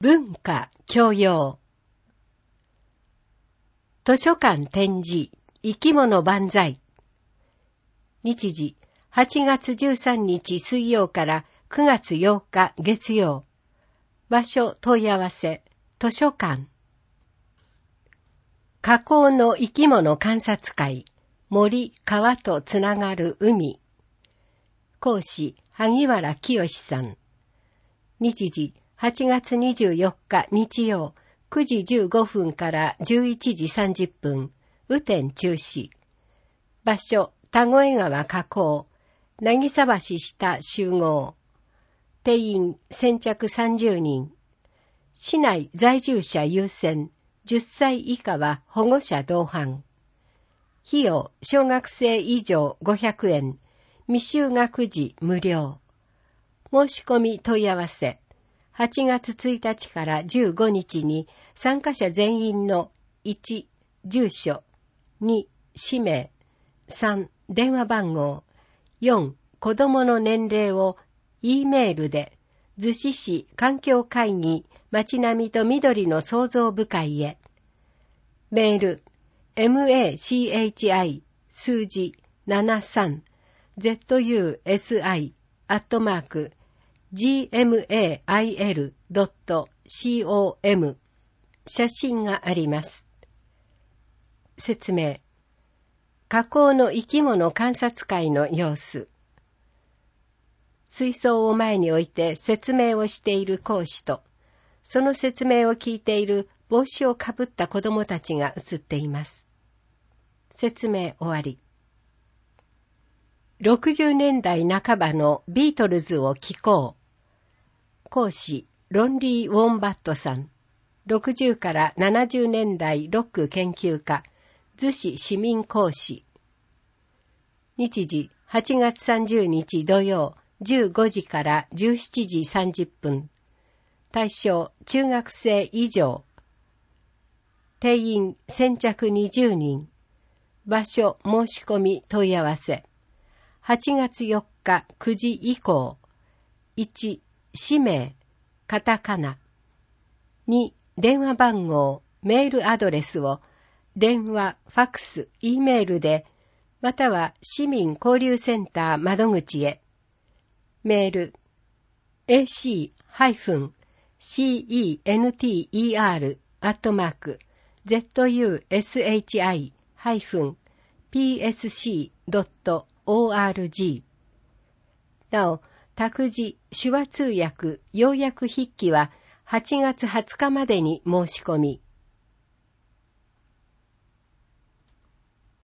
文化教養。図書館展示生き物万歳。日時8月13日水曜から9月8日月曜。場所問い合わせ図書館。河口の生き物観察会。森川とつながる海。講師萩原清さん。日時8月24日日曜9時15分から11時30分、雨天中止。場所、田越川河口、渚橋下集合。定員先着30人。市内在住者優先、10歳以下は保護者同伴。費用、小学生以上500円、未就学児無料。申し込み問い合わせ。8月1日から15日に参加者全員の1、住所、2、氏名、3、電話番号、4、子供の年齢を E メールで、逗子市環境会議街並みと緑の創造部会へ。メール、machi 数字73 zusi@gmail.com 写真があります。説明。河口の生き物観察会の様子。水槽を前に置いて説明をしている講師と、その説明を聞いている帽子をかぶった子供たちが写っています。説明終わり。60年代半ばのビートルズを聴こう。講師、ロンリー・ウォンバットさん。60から70年代ロック研究家、逗子市民講師。日時、8月30日土曜、15時から17時30分。対象、中学生以上。定員、先着20人。場所、申し込み問い合わせ。8月4日9時以降。1、氏名、カタカナ。2、電話番号、メールアドレスを、電話、ファックス、E メールで、または市民交流センター窓口へ。メール、ac-center-zushi-psc.org。なお、託児、手話通訳、要約筆記は8月20日までに申し込み。